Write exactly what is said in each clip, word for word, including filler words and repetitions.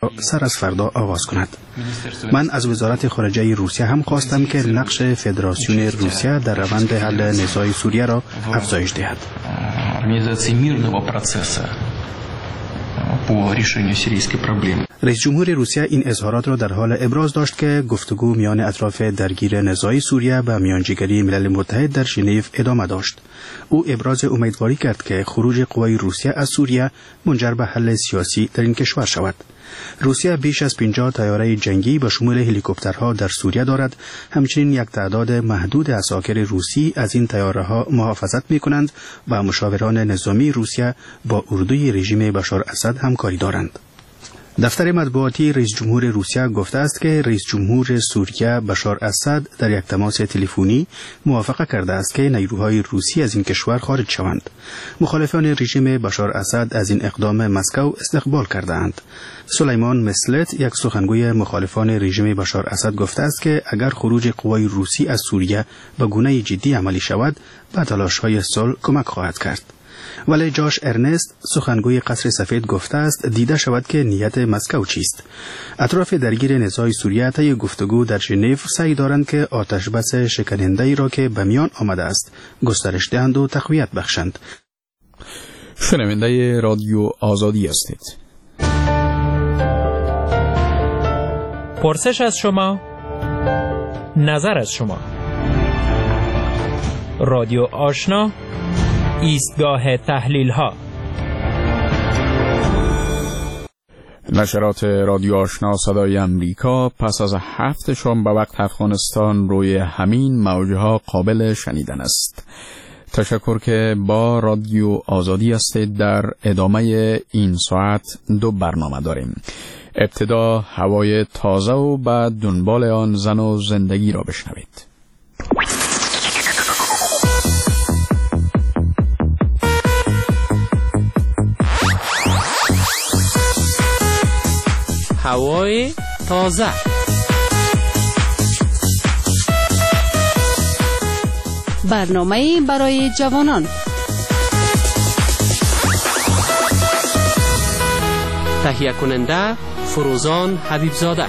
را سر از فردا آغاز کند. من از وزارت خارجه روسیه هم خواستم که نقش فدراسیون روسیه در روند حل نزاع سوریه را افزایش دهد. رئیس جمهور روسیه این اظهارات را در حال ابراز داشت که گفتگو میان اطراف درگیر نزاع سوریه و میانجیگری ملل متحد در ژنو ادامه داشت. او ابراز امیدواری کرد که خروج قوای روسیه از سوریه منجر به حل سیاسی در این کشور شود. روسیه بیش از پنجاه طیاره جنگی به شمول هلیکوپترها در سوریه دارد. همچنین یک تعداد محدود عساکر روسی از این طیاره‌ها محافظت می‌کنند و مشاوران نظامی روسیه با اردوی رژیم بشار اسد همکاری دارند. دفتر مطبوعاتی رئیس جمهور روسیه گفته است که رئیس جمهور سوریه بشار اسد در یک تماس تلفنی موافقه کرده است که نیروهای روسی از این کشور خارج شوند. مخالفان رژیم بشار اسد از این اقدام مسکو استقبال کرده‌اند. سلیمان مسلت، یک سخنگوی مخالفان رژیم بشار اسد، گفته است که اگر خروج قوای روسی از سوریه به گونه جدی عملی شود، به تلاش‌های صلح کمک خواهد کرد. ولی جاش ارنست، سخنگوی قصر سفید، گفته است دیده شود که نیت مسکو چیست. اطراف درگیر نزاع سوریه طی گفتگو در ژنو سعی دارند که آتش بس شکننده‌ای را که به میان آمده است گسترش دهند و تقویت بخشند. شنونده رادیو آزادی هستید. پرسش از شما، نظر از شما. رادیو آشنا، ایستگاه تحلیل ها. نشرات رادیو آشنا صدای امریکا پس از هفت شام به وقت افغانستان روی همین موجه ها قابل شنیدن است. تشکر که با رادیو آزادی هستید. در ادامه این ساعت دو برنامه داریم. ابتدا هوای تازه و بعد دنبال آن زن و زندگی را بشنوید. هوای تازه. برنامه برای جوانان. تهیه کننده فروزان حبیبزاده.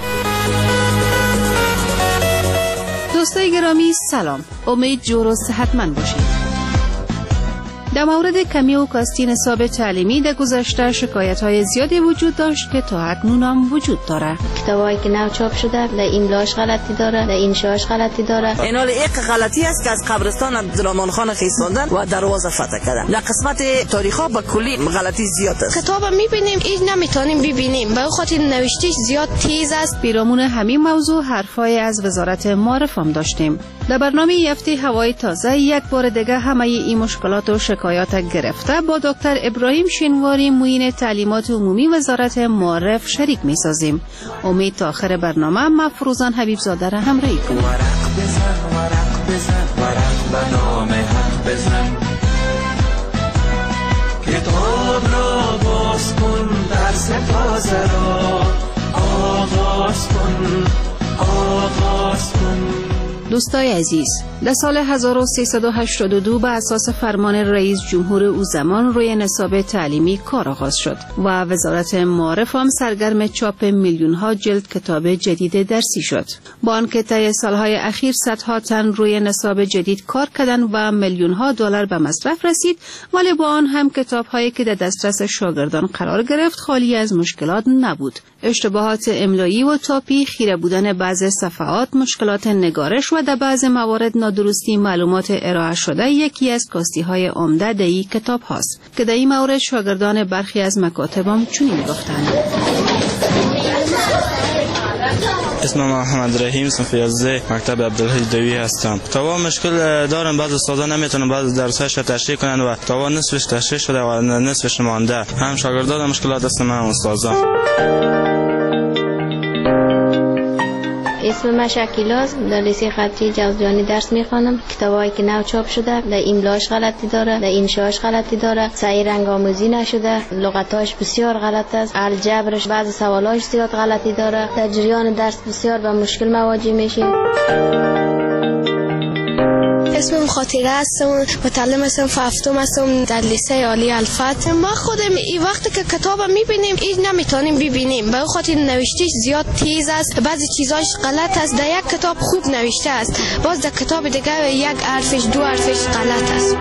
دوستای گرامی سلام. امید جور و صحتمند باشید. در مورد کمی و کاستی نصاب تعلیمی در گذشته شکایت‌های زیادی وجود داشت که تا اکنون هم وجود داره. کتابایی که نو چاپ شده در ایملاش غلطی داره، در انشاش غلطی داره. اینال یک غلطی است که از قبرستان عبدالرحمن خان خیساندن و دروازه فتح کردن. در قسمت تاریخ‌ها به کلی غلطی زیاد است. کتاب می‌بینیم این نمیتونیم ببینیم، به خاطر نوشتهش زیاد تیز است. پیرامون همین موضوع حرفای از وزارت معارف هم داشتیم. در برنامه هفته هوای تازه یک بار دیگه همه این مشکلات و شکایات گرفته با دکتر ابراهیم شینواری، معین تعلیمات عمومی وزارت معارف شریک می‌سازیم. امید تا آخر برنامه مفروزان حبیبزاده را همراهی کنید. ورق بزن ورق بزن ورق به نام حق بزن، کتاب را باز کن، درس تازه را آغاز کن آغاز کن. دوستای عزیز، در سال هزار و سیصد و هشتاد و دو به اساس فرمان رئیس جمهور او زمان روی نصاب تعلیمی کار آغاز شد و وزارت معارف هم سرگرم چاپ میلیون ها جلد کتاب جدید درسی شد. با آنکه طی سالهای اخیر صدها تن روی نصاب جدید کار کردند و میلیون ها دلار به مصرف رسید، ولی با آن هم کتاب هایی که در دسترس شاگردان قرار گرفت خالی از مشکلات نبود. اشتباهات املایی و تاپی، خیره بودن بعض صفحات، مشکلات نگارش و در بعض موارد نادرستی معلومات ارائه شده یکی از کاستی های عمده در این کتاب هاست که در این مورد شاگردان برخی از مکاتب هم چنین گفتند. اسمم محمد رحیم، صنف یازده، مکتب عبدالحی دوی هستم. تا مشکل دارم، بعضی استادا نمیتونن بعضی درسایش رو تشریح کنن و تا نصفش تشریح شده و نصفش مانده. هم شاگردان مشکلات هستن، هم استادا. اسم من شکیلاست، در لیسه خطی جوزجانی درس میخوانم. کتابایی که نو چاپ شده در ایملاش غلطی داره، در انشاش غلطی داره، صحیح رنگ آموزی نشده، لغتاش بسیار غلط است، الجبرش بعضی سوالاش زیاد غلطی داره. در جریان درس بسیار به مشکل مواجه میشیم. اسمم خاطره هستم، متعلم هستم، هفتم هستم در لیسه عالی الفتح. ما خودم این وقت که کتاب میبینیم این نمیتونیم ببینیم، به خاطر نوشتهش زیاد تیز است، بعضی چیزاش غلط است. در یک کتاب خوب نوشته است، باز در کتاب دیگه یک حرفش دو حرفش غلط است.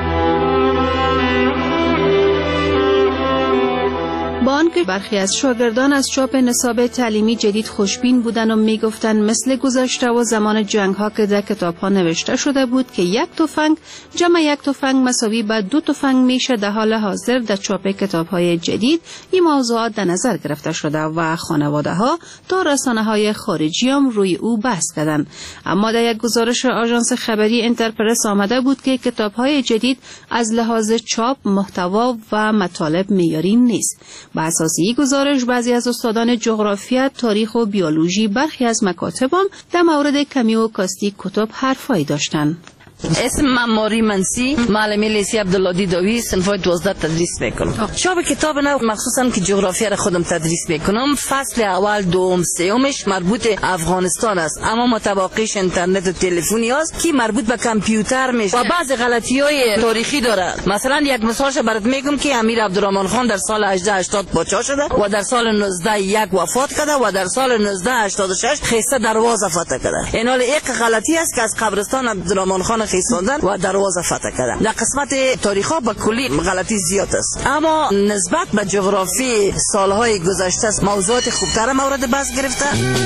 با آنکه برخی از شاگردان از چاپ نصاب تعلیمی جدید خوشبین بودند و میگفتند مثل گذشته و زمان جنگ ها که در کتاب ها نوشته شده بود که یک تفنگ جمع یک تفنگ مساوی به دو تفنگ میشه، در حال حاضر در چاپ کتاب های جدید این موضوعات در نظر گرفته شده و خانواده ها تا رسانه های خارجی هم روی او بحث کردند. اما در یک گزارش آژانس خبری انترپرس آمده بود که کتاب های جدید از لحاظ چاپ، محتوا و مطالب معیاری نیست. بر اساس این گزارش بعضی از استادان جغرافیا، تاریخ و بیولوژی برخی از مکاتب هم در مورد کمی و کاستی کتب حرفایی داشتند. اسم من ماری منسی، معلم لیسه عبدالله داوی، صنف دوازده تدریس میکنم. چاپ کتاب نو مخصوصا که جغرافیا را خودم تدریس میکنم، فصل اول، دوم، سومش مربوط افغانستان است، اما متباقیش اینترنت و تلفنی است که مربوط به کامپیوتر میشه و بعض غلطی‌های تاریخی داره. مثلا یک مثالش برات میگم که امیر عبدالرحمن خان در سال هجده هشتاد پادشاه شده و در سال نوزده یک وفات کرده و در سال نوزده هشتاد و شش خیسته دروازه فتح کرده. این حال یک غلطی است که از قبرستان عبدالرحمن خان خیساندن و دروازه فتح کردن. در قسمت تاریخا به کلی غلطی زیاد است، اما نسبت به جغرافی سالهای گذشته موضوعات خوبتر مورد بحث گرفته.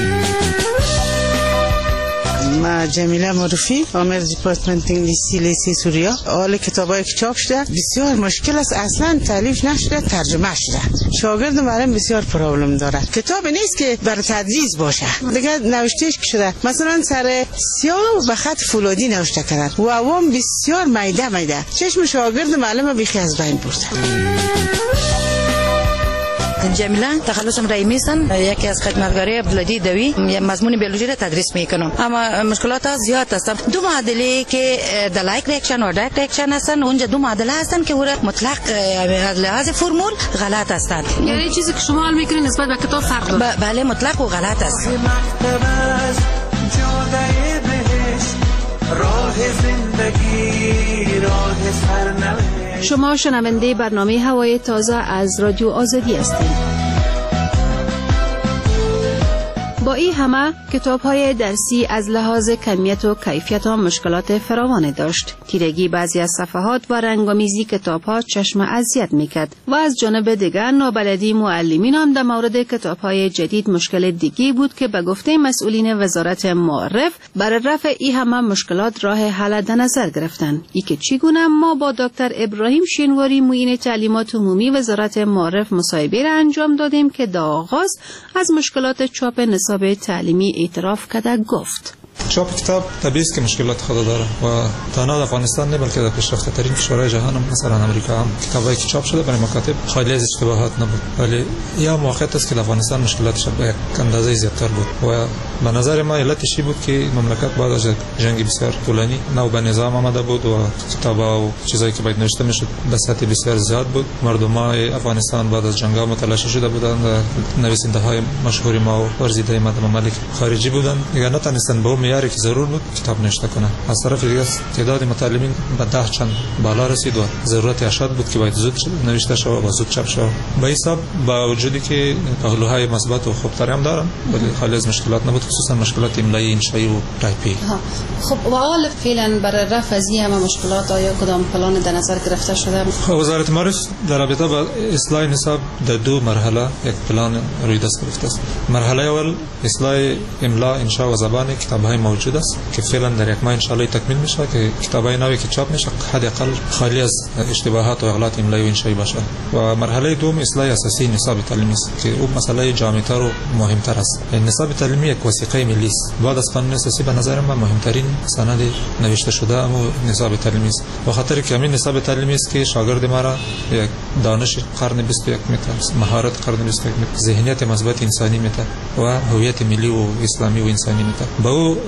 ما جمیله معروفی، آمر دیپارتمنت انگلیسی لیسه سوریا. حال کتابایی که چاپ شده بسیار مشکل است، اصلا تالیف نشده، ترجمه شده. شاگرد معلم بسیار پرابلم داره. کتاب نیست که برای تدریس باشه، دیگه نوشتهش که شده مثلا سر سیاه به خط فولادی نوشته کردن و عوام بسیار میده میده، چشم شاگرد معلم بیخی از بین برده. جمیله تخلصم رئیسم، یکی از خدمتگاری عبدالله داوی، مضمون بیولوژی را تدریس میکنم، اما مشکلات زیاد است. دو معادله که دلایق ریاکشن و دایرکت ریاکشن هستن، اونجا دو معادله هستن که اون مطلق از لحاظ فرمول غلط هستند. یعنی چیزی که شما حل میکنین نسبت به کتاب فرق داره؟ بله مطلق و غلط است. راه زندگی، راه سرنوشت. شما شنونده برنامه هوای تازه از رادیو آزادی هستید. با این همه کتاب‌های درسی از لحاظ کمیت و کیفیت هم مشکلات فراوانی داشت. تیرگی بعضی از صفحات و رنگامیزی کتاب‌ها چشم اذیت می‌کرد و از جانب دیگر نابلدی معلمین هم در مورد کتاب‌های جدید مشکل دیگی بود که به گفته مسئولین وزارت معرف برای رفع این همه مشکلات راه حل در نظر گرفتند. ای که چگونه ما با دکتر ابراهیم شینواری معین تعلیمات عمومی وزارت معرف مصاحبه را انجام دادیم که در آغاز از مشکلات چاپ نصاب به تعلیمی اعتراف کرده گفت. چاپ کتاب طبیعی است که مشکلات خود داره و تنها افغانستان نه بلکه در پیشرفته ترین کشورهای جهان هم مثلا امریکا هم کتابایی که چاپ شده برای مکاتب خالی از اشتباهات نبود، ولی یا موقعیت است که افغانستان مشکلاتش به یک اندازه زیادتر بود و به نظر ما علتش بود که مملکت بعد از جنگ بسیار طولانی نو به نظام آمده بود و کتابا و چیزایی که باید نوشته میشد به سطح بسیار زیاد بود. مردمای افغانستان بعد از جنگ ها متلاشی شده بودند، نویسنده های مشهور ما و ورزیده ممالک خارجی بودند، دیگه نتونستند به میاری که ضرور بود کتاب نوشته کنند. از طرف دیگه تعداد متعلمین به ده چند بالا رسید و ضرورت اشد بود که باید زود نوشته شود و زود چاپ شود. به حساب با وجودی که پهلوهای مثبت و خوبتری هم دارن ولی خالی از مشکلات نبود، خصوصا مشکلات املایی، انشایی و تایپی. خب و حال فعلا برای رفع از این مشکلات آیا کدام پلان در نظر گرفته شده؟ وزارت معرف در رابطه با اصلاح نصاب در دو مرحله یک پلان روی دست گرفته است. مرحله اول اصلاح املا، انشا و زبان کتاب‌های موجود است که فعلا در یک ماه ان شاء الله تکمیل میشه که کتابای نوی که چاپ میشه حداقل خالی از اشتباهات و اغلاط املایی و انشایی باشه. و مرحله دوم اصلاح اساسی نصاب تعلیمی است که اون مسئله جامع‌تر و مهمتر است. نصاب تعلیمی یک وثیقه ملی است. بعد از قانون اساسی به نظر من مهمترین سند نوشته شده اما نصاب تعلیمی است. به خاطر که همین نصاب تعلیمی است که شاگرد ما را یک دانش قرن بیست و یک میته، مهارت قرن بیست و یک میته، ذهنیت مثبت انسانی میته و هویت ملی و اسلامی و انسانی میته. با او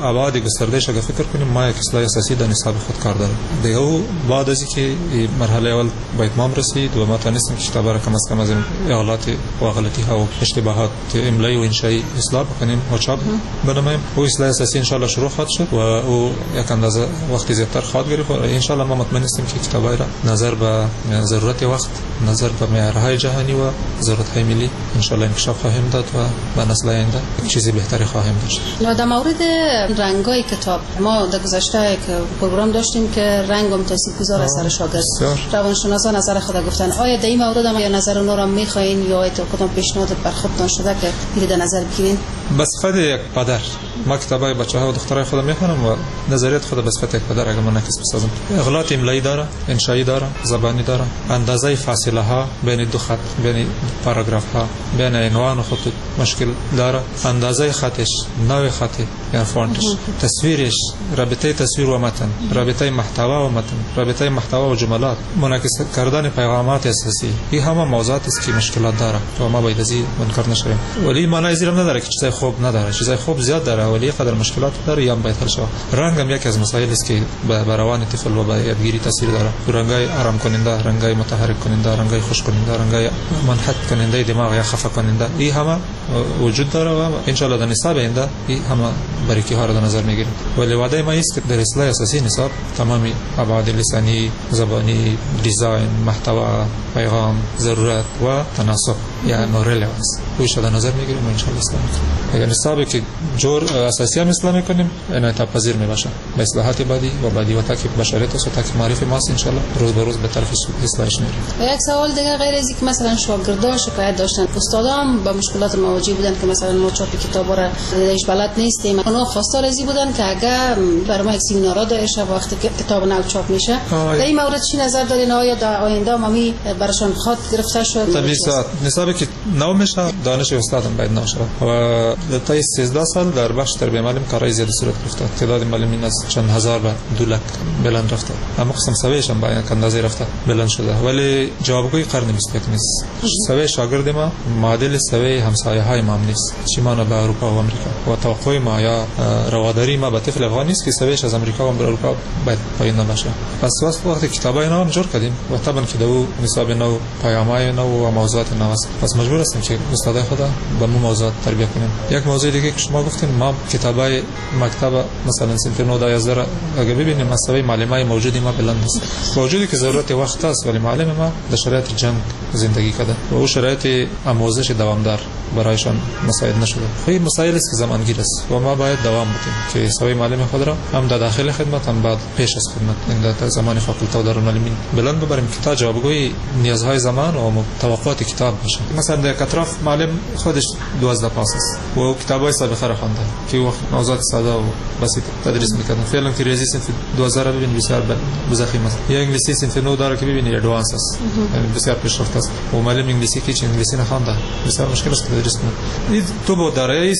ابعاد گستردهش اگه فکر کنیم ما یک اصلاح اساسی در نصاب خود کار داریم. دیگه او بعد از اینکه مرحله اول به اتمام رسید و ما تونستیم کتاب را کم از کم از اغلاط و غلطی ها و اشتباهات املایی و انشایی اصلاح بکنیم و چاپ بنماییم، او اصلاح اساسی ان شاء الله شروع خواهد شد و او یک اندازه وقتی زیادتر خواهد گرفت و ان شاء الله ما مطمئن هستیم که کتابای را نظر به ضرورت وقت، نظر به معیارهای جهانی و ضرورت‌های ملی ان شاء الله انکشاف خواهیم داد و به نسل آینده چیزی بهتری خواهیم داشت. در مورد رنگای کتاب ما در گذشته یک پروگرام داشتیم که رنگ هم تاثیرگذار اثر شاگرد. روانشناسان نظر خود گفتن آیا در این مورد هم یا نظر اونها را می‌خواین یا تا کدام پیشنهاد بر خودتان شده که این در نظر بگیرین؟ به صفت یک پدر ما کتابای بچه‌ها و دخترای خودم می‌خونم و نظریات خود به صفت یک پدر اگه منعکس بسازم. اغلاط املایی داره، انشایی داره، زبانی داره، اندازه فاصله ها بین دو خط، بین پاراگراف ها، بین عنوان و خطوط مشکل داره، اندازه خطش، نوع خطی یا فونتش، تصویرش، رابطه تصویر و متن، رابطه محتوا و متن، رابطه محتوا و جملات، منعکس کردن پیغامات اساسی، این همه موضوعات است که مشکلات داره و ما باید از این منکر نشویم. ولی معنی زیرم نداره که چیزای خوب نداره، چیزای خوب زیاد داره ولی قدر مشکلات داره یا باید حل شود. رنگ هم یکی از مسائل است که به روان طفل و به یادگیری تاثیر داره. رنگای آرام کننده، رنگای متحرک کننده، رنگای خوش کننده، رنگای منحت کننده دماغ یا خفه کننده، این همه وجود داره و ان شاء الله در نصاب آینده این همه باریکی ها را در نظر میگیریم. ولی وعده ما است که در اصلاح اساسی نصاب تمامی ابعاد لسانی، زبانی، دیزاین، محتوا، پیغام، ضرورت و تناسب یا نورلوانس ویش در نظر میگیریم و ان شاء الله اصلاح میکنیم. اگر نصابی که جور اساسی هم اصلاح میکنیم انعطاف پذیر میباشه. با اصلاحات بعدی و بعدی و تاکید بشریت و تاکید معرفی ماست ان شاء الله روز به روز به طرف اصلاحش میریم. یک سوال دیگه غیر از اینکه مثلا شاگردان شکایت داشتن، استادان با مشکلات مواجه بودن که مثلا ما چاپ کتابا را دیش بلد نیستیم، اونا خواستار ازی بودن که اگر برای ما یک سمینارا داشه وقتی که کتاب نو چاپ میشه در این مورد چی نظر دارین؟ آیا در آینده ما براشون خاط گرفته شد؟ طبیعی نصابی که نو میشه دانش استادم باید نو شود و تا سیزده سال در بخش تربیت معلم کارهای زیاد صورت گرفته. تعداد معلمین از چند هزار به دو لک بلند رفته، اما قسم سویش هم باید اندازه رفته بلند شده ولی جوابگوی قرن بیست و یک نیست. سوی شاگرد ما معادل سوی همسایه های ما نیست، چی ما به اروپا و امریکا و توقع ما یا رواداری ما به طفل افغانی است که سویش از امریکا و اروپا باید پایین نشه. پس وقتی کتابای نو جور کردیم و طبعا که دو نصاب نو، پیام‌های نو و موضوعات نو است، پس مجبور هستیم که استادای خدا به مو موضوعات تربیت کنیم. یک موضوع دیگه که شما گفتین ما کتابای مکتب مثلا صنف نه تا یازده اگه ببینیم مساوی معلمای موجودی ما بلند است. موجودی که ضرورت وقت است ولی معلم ما در شرایط جنگ زندگی کرده و او شرایط آموزش دوامدار برایشان مساعد نشده. این مسائل است که زمانگیر است و ما باید دوام بدیم که سوی معلم خود را هم در داخل خدمت هم بعد پیش از خدمت این در زمان فاکولته و دارالمعلمین بلند ببریم که تا جوابگوی نیازهای زمان و توقعات کتاب باشه. مثلا در اطراف معلم خودش دوازده پاس است و کتابای سابقه را خوانده که وقت موضوعات ساده و بسیط تدریس می‌کردن. فعلا که ریاضی صنف دوازده را ببین بسیار بزخیم است یا انگلیسی صنف نه داره که ببینید ادوانس است یعنی بسیار پیشرفته است و معلم انگلیسی که چه انگلیسی نخوانده بسیار مشکل است تدریس کنه. این تو با دارایی